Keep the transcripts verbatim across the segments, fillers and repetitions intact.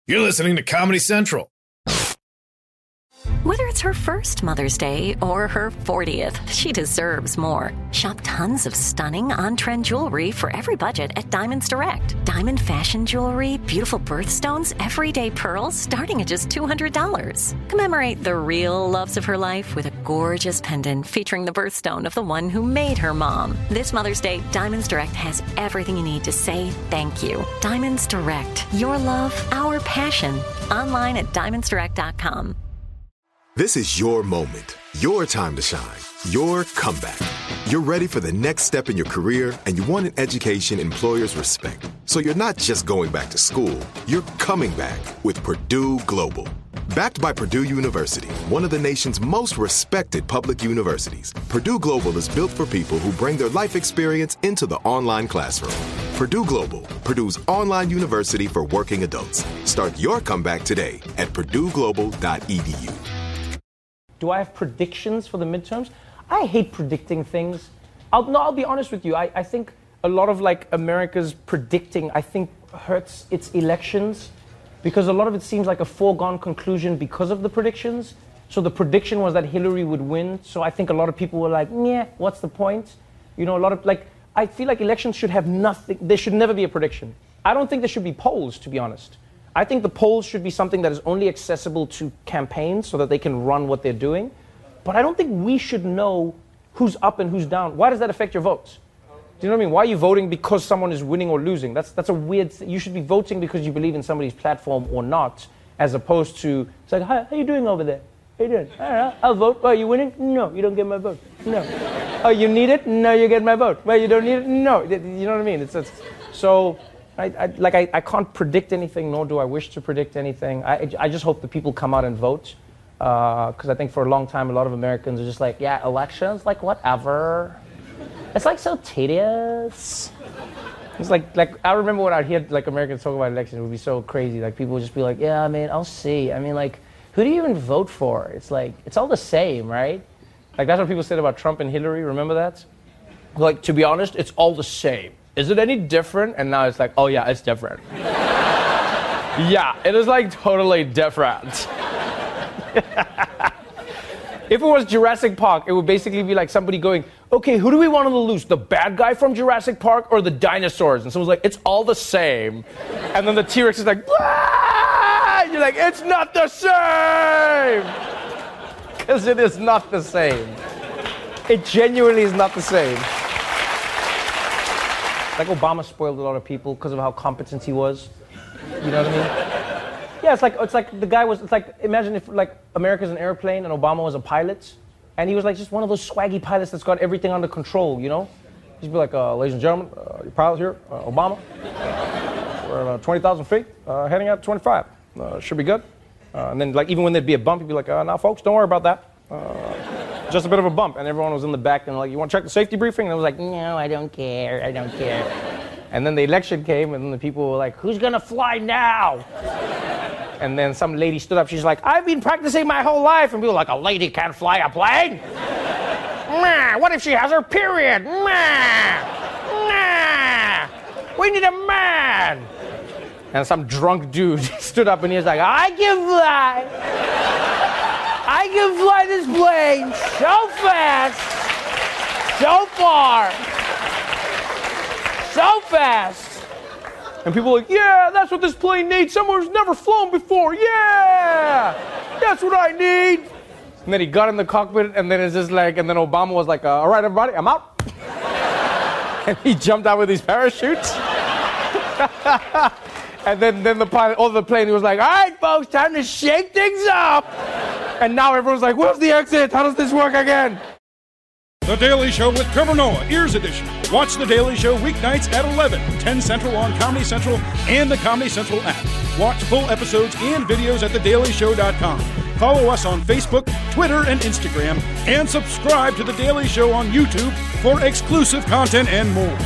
You're listening to Comedy Central. Whether it's her first Mother's Day or her fortieth, she deserves more. Shop tons of stunning on-trend jewelry for every budget at Diamonds Direct. Diamond fashion jewelry, beautiful birthstones, everyday pearls starting at just two hundred dollars. Commemorate the real loves of her life with a gorgeous pendant featuring the birthstone of the one who made her mom. This Mother's Day, Diamonds Direct has everything you need to say thank you. Diamonds Direct. Your love, our passion. Online at diamonds direct dot com. This is your moment, your time to shine, your comeback. You're ready for the next step in your career, and you want an education employers respect. So you're not just going back to school, you're coming back with Purdue Global. Backed by Purdue University, one of the nation's most respected public universities, Purdue Global is built for people who bring their life experience into the online classroom. Purdue Global, Purdue's online university for working adults. Start your comeback today at purdue global dot e d u. Do I have predictions for the midterms? I hate predicting things. I'll, no, I'll be honest with you. I, I think a lot of like America's predicting, I think hurts its elections because a lot of it seems like a foregone conclusion because of the predictions. So the prediction was that Hillary would win. So I think a lot of people were like, meh, what's the point? You know, a lot of like, I feel like elections should have nothing. There should never be a prediction. I don't think there should be polls, to be honest. I think the polls should be something that is only accessible to campaigns so that they can run what they're doing. But I don't think we should know who's up and who's down. Why does that affect your votes? Do you know what I mean? Why are you voting because someone is winning or losing? That's that's a weird thing. You should be voting because you believe in somebody's platform or not, as opposed to, it's like, how, how you doing over there? How you doing? I don't know. I'll vote. Oh, are you winning? No, you don't get my vote. No. Oh, you need it? No, you get my vote. Well, you don't need it? No. You know what I mean? It's, it's so... I, I, like I, I can't predict anything, nor do I wish to predict anything. I, I just hope that people come out and vote, because uh, I think for a long time a lot of Americans are just like, yeah, elections, like whatever. It's like so tedious. It's like like I remember when I'd hear like Americans talk about elections, it would be so crazy. Like people would just be like, yeah, I mean, I'll see. I mean, like, who do you even vote for? It's like it's all the same, right? Like that's what people said about Trump and Hillary. Remember that? Like to be honest, it's all the same. Is it any different? And now it's like, oh yeah, it's different. Yeah, it is like totally different. If it was Jurassic Park, it would basically be like somebody going, okay, who do we want to lose? The bad guy from Jurassic Park or the dinosaurs? And someone's like, it's all the same. And then the T-Rex is like, ah! You're like, it's not the same! Because it is not the same. It genuinely is not the same. Like Obama spoiled a lot of people because of how competent he was. You know what I mean? Yeah, it's like it's like the guy was. It's like imagine if like America's an airplane and Obama was a pilot, and he was like just one of those swaggy pilots that's got everything under control. You know, he'd be like, uh, "Ladies and gentlemen, uh, your pilot here, uh, Obama. We're at uh, twenty thousand feet, uh, heading out to twenty-five. Uh, should be good." Uh, and then like even when there'd be a bump, he'd be like, uh, "Now, folks, don't worry about that. Uh, just a bit of a bump." And everyone was in the back and like, "You want to check the safety briefing?" And I was like, "No, I don't care. I don't care." And then the election came, and then the people were like, "Who's gonna fly now?" And then some lady stood up. She's like, "I've been practicing my whole life." And people were like, "A lady can't fly a plane? Nah, what if she has her period? Nah, nah. We need a man." And some drunk dude stood up and he was like, "I can fly. I can fly this plane so fast, so far, so fast." And people are like, "Yeah, that's what this plane needs. Someone who's never flown before. Yeah, that's what I need." And then he got in the cockpit, and then it's just like, and then Obama was like, uh, "All right, everybody, I'm out." And he jumped out with his parachutes. And then, then the pilot, over the plane, he was like, "All right, folks, time to shake things up." And now everyone's like, "Where's the exit? How does this work again?" The Daily Show with Trevor Noah, Ears Edition. Watch The Daily Show weeknights at eleven, ten Central on Comedy Central and the Comedy Central app. Watch full episodes and videos at the daily show dot com. Follow us on Facebook, Twitter, and Instagram. And subscribe to The Daily Show on YouTube for exclusive content and more.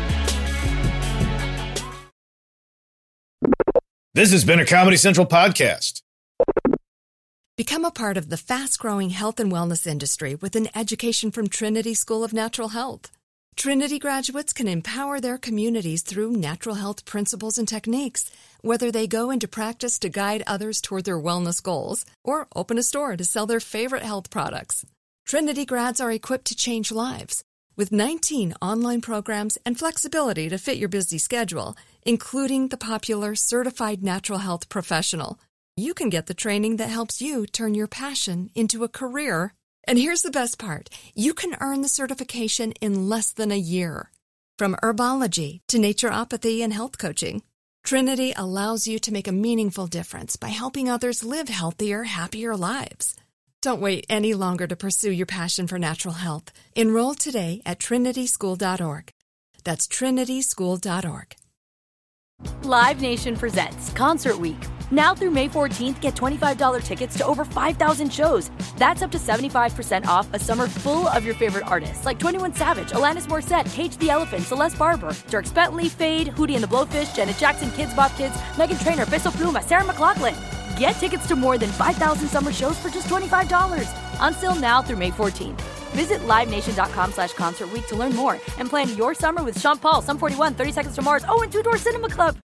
This has been a Comedy Central podcast. Become a part of the fast-growing health and wellness industry with an education from Trinity School of Natural Health. Trinity graduates can empower their communities through natural health principles and techniques, whether they go into practice to guide others toward their wellness goals or open a store to sell their favorite health products. Trinity grads are equipped to change lives with nineteen online programs and flexibility to fit your busy schedule, including the popular Certified Natural Health Professional. You can get the training that helps you turn your passion into a career. And here's the best part. You can earn the certification in less than a year. From herbology to naturopathy and health coaching, Trinity allows you to make a meaningful difference by helping others live healthier, happier lives. Don't wait any longer to pursue your passion for natural health. Enroll today at trinity school dot org. That's trinity school dot org. Live Nation presents Concert Week. Now through May fourteenth, get twenty-five dollars tickets to over five thousand shows. That's up to seventy-five percent off a summer full of your favorite artists like twenty-one Savage, Alanis Morissette, Cage the Elephant, Celeste Barber, Dierks Bentley, Fade, Hootie and the Blowfish, Janet Jackson, Kids Bop Kids, Meghan Trainor, Peso Pluma, Sarah McLachlan. Get tickets to more than five thousand summer shows for just twenty-five dollars. On sale now through May fourteenth. Visit livenation.com slash concert week to learn more and plan your summer with Sean Paul, Sum forty-one, thirty Seconds to Mars, oh, and Two Door Cinema Club.